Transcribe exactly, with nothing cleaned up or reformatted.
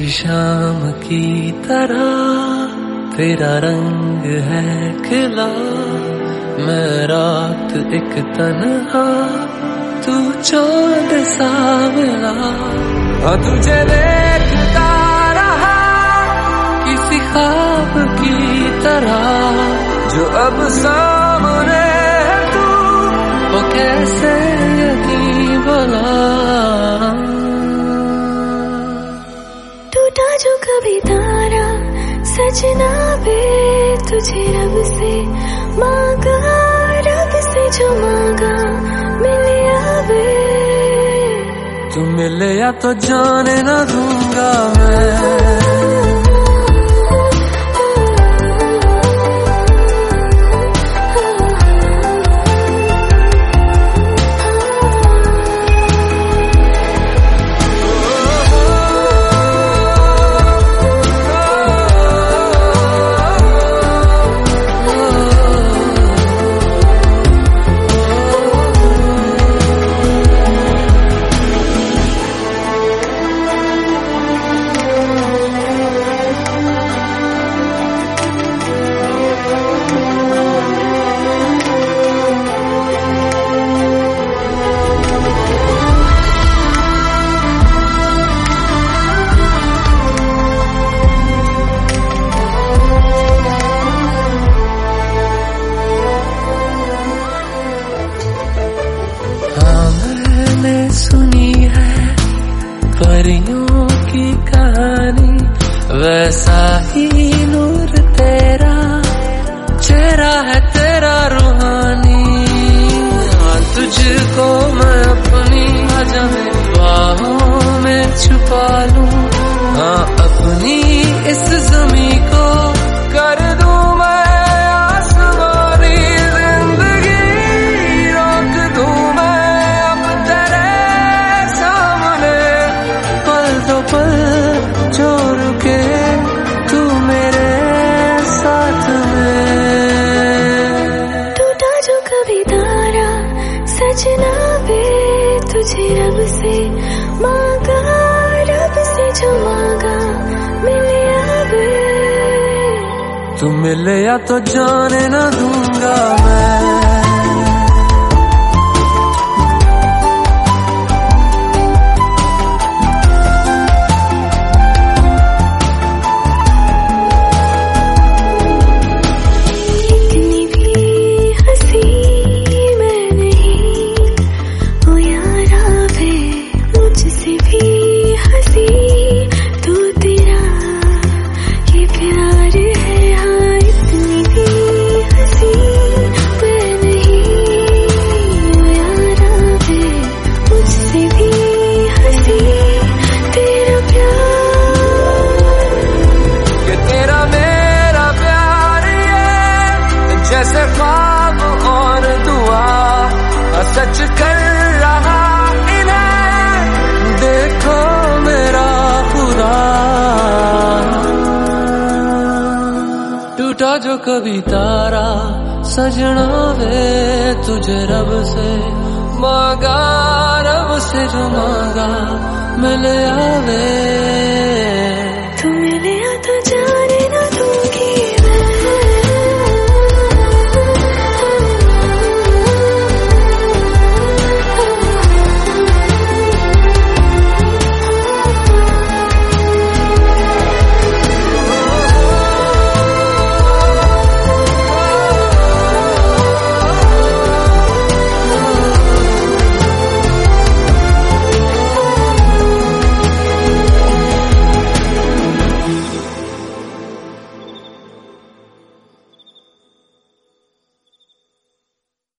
शाम की तरह तेरा रंग है खिला, मैं रात एक तन्हा, तू चांद सा मिला। और तुझे देखता रहा किसी ख्वाब की तरह, जो अब सामने है तू, वो कैसे यकीन बना। टूटा जो कभी तारा सजना वे, तुझे रब से मांगा, रब से जो मांगा मिले आवे। तू मिले या तो जाने ना दूंगा मैं। सुनी है परियों की कहानी, वैसा ही नूर तेरा चेहरा है तेरा रूहानी। तुझको मैं अपनी आजा मेरी बाहों में छुपा लूं, हाँ अपनी इस ज़मीं को कर दूं मैं आसमानी। जिंदगी रोक दूं मैं अब तेरे सामने, पल दो पल जो रुके तू मेरे साथ में। टूटा जो कभी तारा सजना वे, तुझे रब से मांगा, रब से जो मांगा मिले आवे। तू मिले या तो जाने ना दूंगा मैं। जैसे ख्वाब और दुआ सच कर रहा इन्हें, देखो मेरा खुदा। टूटा जो कभी तारा सजना वे, तुझे रब से मांगा, रब से जो मांगा मिल आवे।